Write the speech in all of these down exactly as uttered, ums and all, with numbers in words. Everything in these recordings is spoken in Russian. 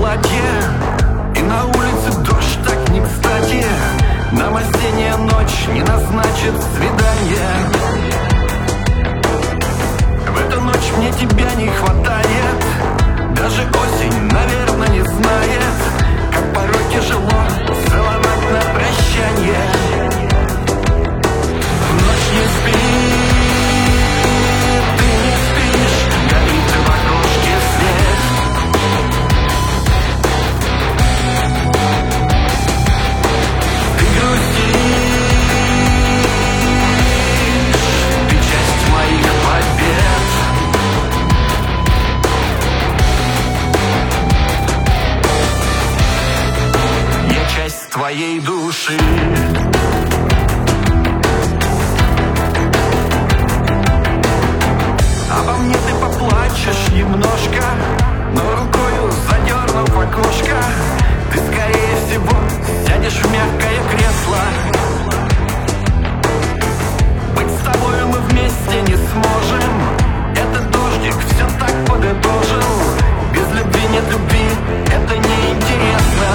платье, и на улице дождь так не кстати. Нам осенняя ночь не назначит свидание. В эту ночь мне тебя не хватает. Даже осень, наверное, не знает, как порой тяжело целовать на прощание. Ночь не спит, ты не спишь, горит в окошке свет. Ты грустишь, ты часть моих побед. Я часть твоей души. Обо мне ты поплачешь немножко, но рукою задернув окошко, ты скорее всего сядешь в мягкое кресло. Быть с тобою мы вместе не сможем. Этот дождик все так подытожил. Без любви нет любви, это неинтересно.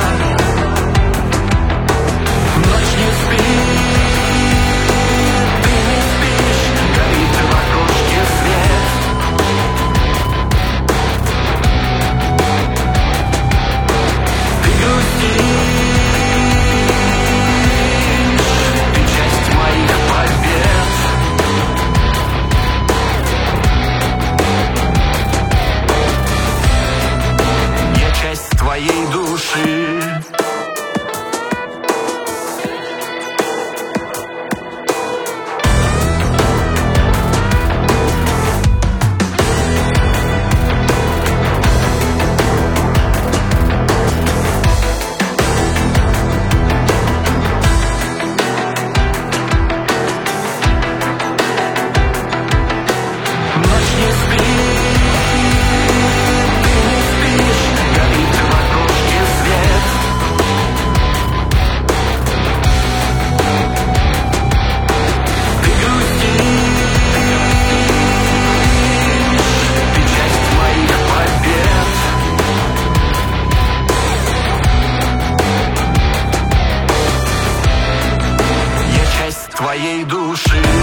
Ночь не спит, ты не спишь, горит в окошке свет. Ты грустишь, ты часть моих побед. Я часть твоей души. Ночь не спит, ты не спишь, горит в окошке свет. Ты грустишь, ты часть моих побед. Я часть твоей души.